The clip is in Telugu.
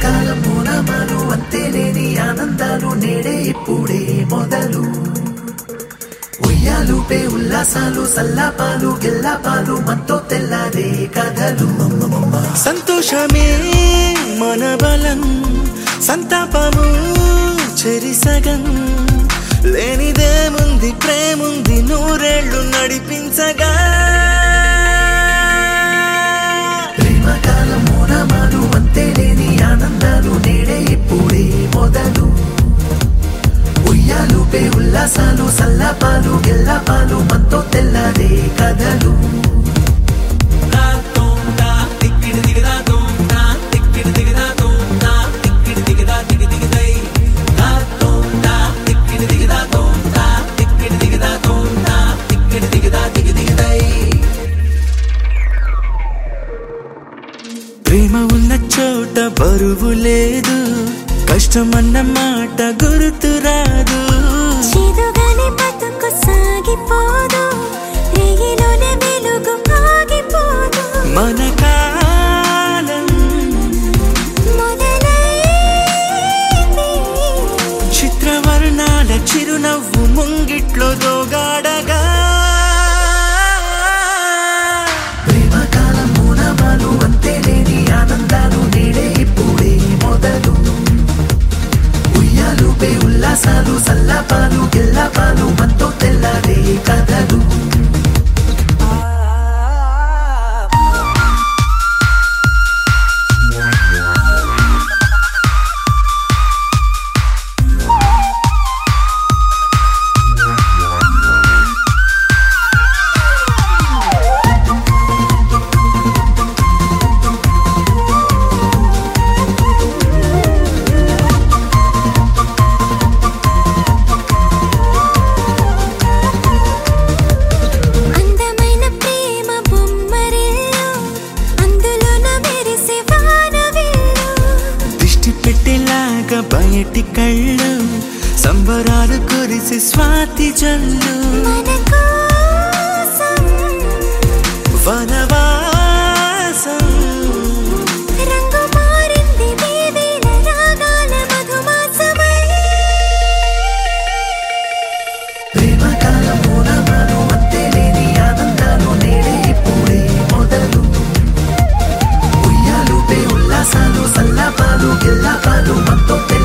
కాలం మూలమాలు అంతేలేని ఆనందాలు నేడే ఇప్పుడే మొదలు ఉయ్యాలుపే ఉల్లాసాలు సల్లాపాలు గిల్లాపాలు మనతో తెల్లారే కథలు సంతోషమే మన బలం సంతాపము చెరిసగం లేనిదేముంది ప్రేముంది నూరేళ్లు నడిపించగా ప్రేమకాలం మూలమాలు అంతేలేని ఆనందాలు నేడే ఇప్పుడే మొదలు ఉయ్యాలుపే ఉల్లాసాలు సల్లాపాలు గిల్లాపాలు మనతో తెల్లారే కథలు ప్రేమ ఉన్న చోట బరువు లేదు కష్టమన్న మాట గుర్తు రాదు చేదుగానే బతుకు సాగిపోదు రేగిలోనే వెలుగు ఆగిపోదు మన కాలం మొదలైంది చిత్రవర్ణాల చిరునవ్వు ముంగిట్లో దోగాడగా ప్రేమకాలం మూలమాలు అంతేలేని ఆనందాలు నేడే ఇప్పుడే మొదలు ఉయ్యాలుపే ఉల్లాసాలు సల్లాపాలు గిల్లాపాలు మనతో తెల్లారే కథలు అందమైన ప్రేమ బొమ్మరిల్లు అందులోన మెరిసే వానవిల్లు దిష్టి పెట్టేలాగా బయటి కళ్ళు సంబరాలు కురిసి స్వాతి జల్లు మన కోసం వనవాసం రంగు మారింది వేవేల రాగాల మధుమాసమై ప్రేమకాలం మూలమాలు అంతేలేని ఆనందాలు నేడే ఇప్పుడే మొదలు ఉయ్యాలుపే ఉల్లాసాలు సల్లాపాలు గిల్లాపాలు మనతో